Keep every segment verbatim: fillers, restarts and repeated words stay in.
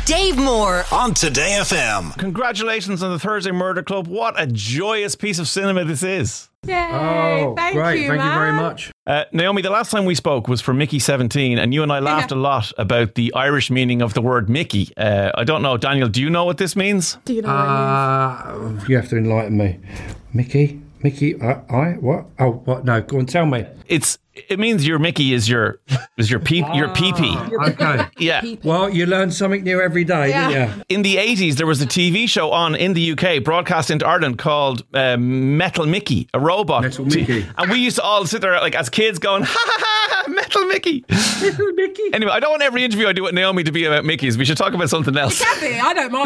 Dave Moore on Today F M. Congratulations on the Thursday Murder Club. What a joyous piece of cinema this is. Yay, oh, thank great. you, Thank man. you very much. Uh, Naomi, the last time we spoke was for Mickey seventeen, and you and I laughed Yeah. a lot about the Irish meaning of the word Mickey. Uh, I don't know, Daniel, do you know what this means? Do you know what it Uh, you have to enlighten me. Mickey? Mickey? I? I what? Oh, what? No, go on, tell me. It's it means your Mickey is your is your pee your pee pee. Okay. Yeah. Well, you learn something new every day, Yeah. don't you? In the eighties, there was a T V show on in the U K, broadcast into Ireland, called uh, Metal Mickey, a robot. Metal Mickey. And we used to all sit there like as kids going, ha ha ha, Metal Mickey. Little Mickey. Anyway, I don't want every interview I do with Naomi to be about Mickeys. We should talk about something else. is? Kathy, I don't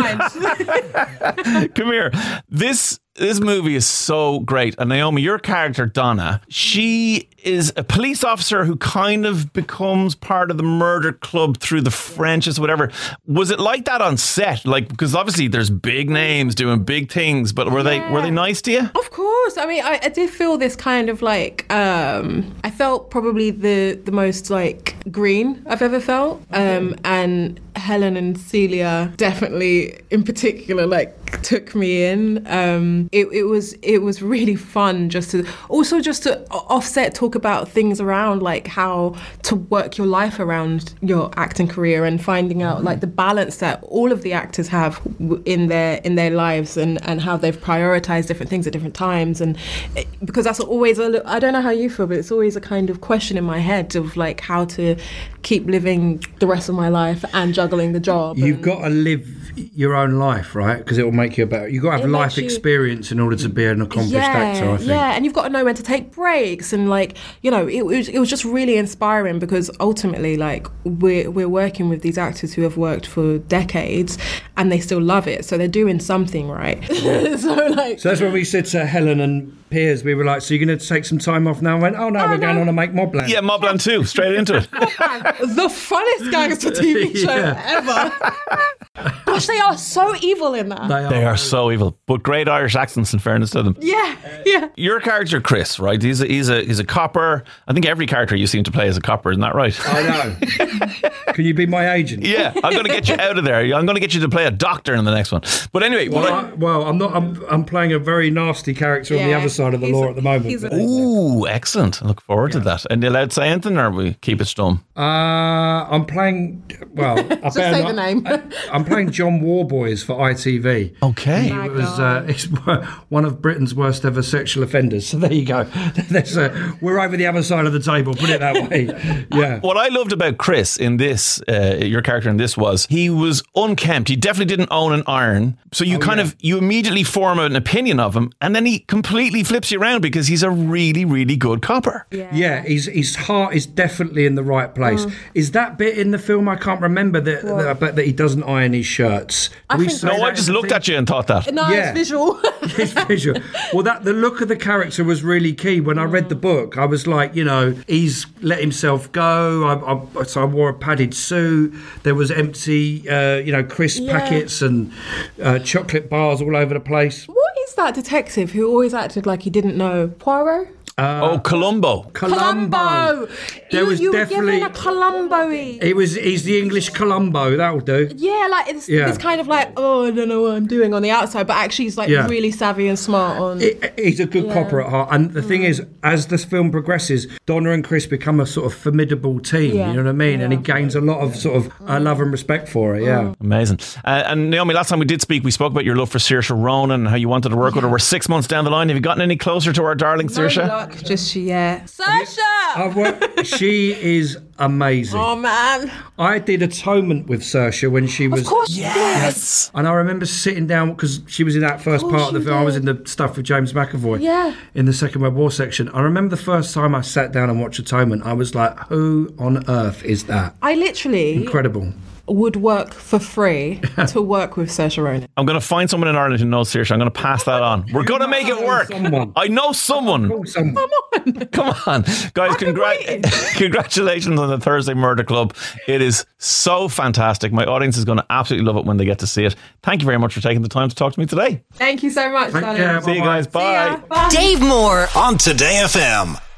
mind. Come here. This this movie is so great. And Naomi, your character, Donna, she is a police officer who kind of becomes part of the murder club through the Frenches, whatever. Was it like that on set? Like, because obviously there's big names doing big things, but were they were they nice to you? Of course. I mean, I, I did feel this kind of like, um, I felt probably the, the most like green I've ever felt. Um, and Helen and Celia definitely in particular like took me in. Um, it, it was it was really fun just to also just to offset talk about things around like how to work your life around your acting career and finding out like the balance that all of the actors have w- in their in their lives and, and how they've prioritized different things at different times. And it, because that's always a li- I don't know how you feel, but it's always a kind of question in my head of like how to keep living the rest of my life and juggling the job. You've and, got to live your own life, right? Because it will make you a better. You've got to have It life makes you- experience in order to be an accomplished actor, I think. Yeah, and you've got to know when to take breaks, and like you know, it was it was just really inspiring because ultimately, like we're we're working with these actors who have worked for decades, and they still love it, so they're doing something right. so like, So that's when we said to Helen and Piers, we were like, "So you're going to take some time off now?" I went, "Oh no, Oh, we're going no. on to make Mobland." Yeah, Mobland two, straight into it. the funnest gangster T V show Yeah. ever. Gosh, they are so evil in that. They are. They are so evil, but great Irish accents in fairness to them. Yeah, yeah. Your character, Chris, right? He's a, he's a he's a copper. I think every character you seem to play is a copper, isn't that right? I know. Can you be my agent? Yeah, I'm going to get you out of there. I'm going to get you to play a doctor in the next one. But anyway, Well, what I, well, I'm not. I'm, I'm playing a very nasty character on the Yeah, other side of the he's law a- at the moment. he's a- but- Ooh, excellent. I look forward to that. And you allowed to say anything, or we keep it stum? Uh, I'm playing. Well, I Just better say not- the name. I, I'm playing John Warboys for I T V. Okay. My It was God. uh, it's one of Britain's worst ever sexual offenders. So there you go. There's a, we're over the other side of the table. Put it that way. Yeah. What I loved about Chris in this, uh, your character in this, was he was unkempt. He definitely didn't own an iron. So you Oh, kind yeah. of, you immediately form an opinion of him, and then he completely flips you around because he's a really, really good copper. Yeah, his his heart is definitely in the right place. Mm. Is that bit in the film? I can't remember that, that, but that he doesn't iron his shirts. I Do we think- say No, that I in just the looked thing? at you and thought that. No, Yeah. it's visual. His visual. Well, that the look of the character was really key. When I read the book, I was like, you know, he's let himself go. I, I, so I wore a padded suit. There was empty, uh, you know, crisp Yeah. packets and uh, chocolate bars all over the place. What is that detective who always acted like he didn't know? Poirot? oh, Columbo. Columbo. There you, was you definitely. were given a Columbo-y. It was. He's the English Columbo. That'll do. Yeah, like it's, Yeah. it's kind of like, oh, I don't know what I'm doing on the outside, but actually he's like Yeah. really savvy and smart on. It, he's a good Yeah. copper at heart, and the thing is, as this film progresses, Donna and Chris become a sort of formidable team. Yeah. You know what I mean? And he Yeah. gains a lot of sort of uh, love and respect for her. Yeah. Amazing. Uh, and Naomi, last time we did speak, we spoke about your love for Saoirse Ronan and how you wanted to work with her. We're six months down the line. Have you gotten any closer to our darling No Saoirse? luck, just yeah. Saoirse! I've worked, she is amazing. Oh man. I did Atonement with Saoirse when she was. Of course you did. Yes. And I remember sitting down because she was in that first course part of the you film. I was did. in the stuff with James McAvoy. Yeah. In the Second World War section. I remember the first time I sat down and watched Atonement, I was like, who on earth is that? I literally Incredible. would work for free to work with Saoirse Ronan. I'm going to find someone in Ireland who knows Saoirse. I'm going to pass that on. We're going to make it work. Someone. I know someone. Oh, someone. Come on, guys! been Congrat- waiting. congratulations on the Thursday Murder Club. It is so fantastic. My audience is going to absolutely love it when they get to see it. Thank you very much for taking the time to talk to me today. Thank you so much, Take darling. care. See you Bye-bye. guys. See ya. Bye. Bye. Dave Moore on Today F M.